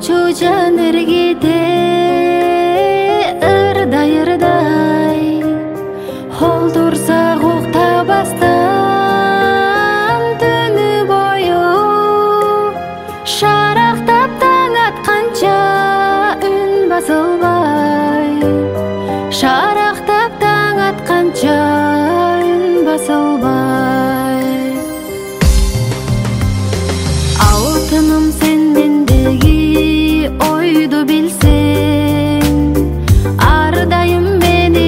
Болчу жан эргеде ырдай Холдурса уктабастан түнү бою Шарактап таң атканча үн басылбай Шарактап таң атканча үн басылбай Алтыным сендендеги ойду билсең Ар дайым мени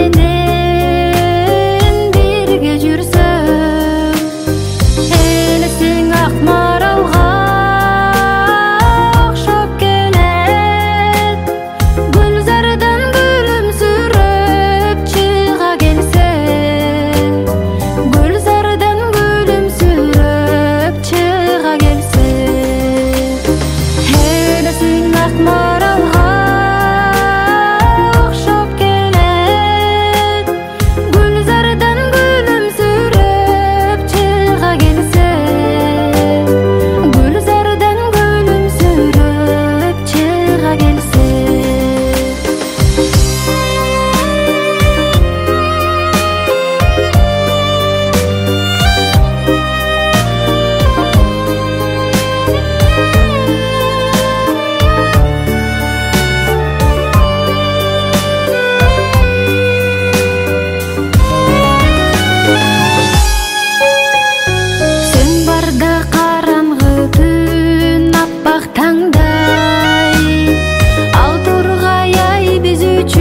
менен бирге жүрсөң Элесең ак маралга окшоп келет Гүлзардан күлүмсүрөп чыга келсең Гүлзардан күлүмсүрөп чыга келсең Элесең ак маралга окшоп келет Гүлзардан күлүмсүрөп чыга келсең Гүлзардан күлүмсүрөп чыга келсең Сен барда караңгы түн аппак таңдай Ал тургай ай биз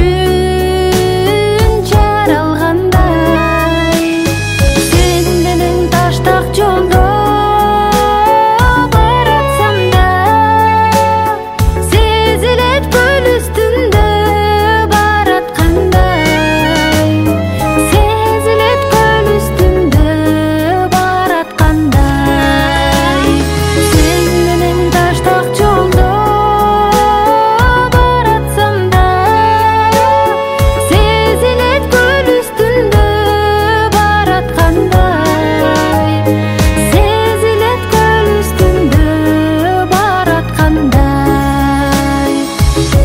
үчүн жаралгандай Сен менен таштак жолдо баратсам да Сезилет көл үстүндө бараткандай Сезилет көл үстүндө бараткандай Сен менен таштак жолдо баратсам да Сезилет көл үстүндө бараткандай Сезилет көл үстүндө бараткандай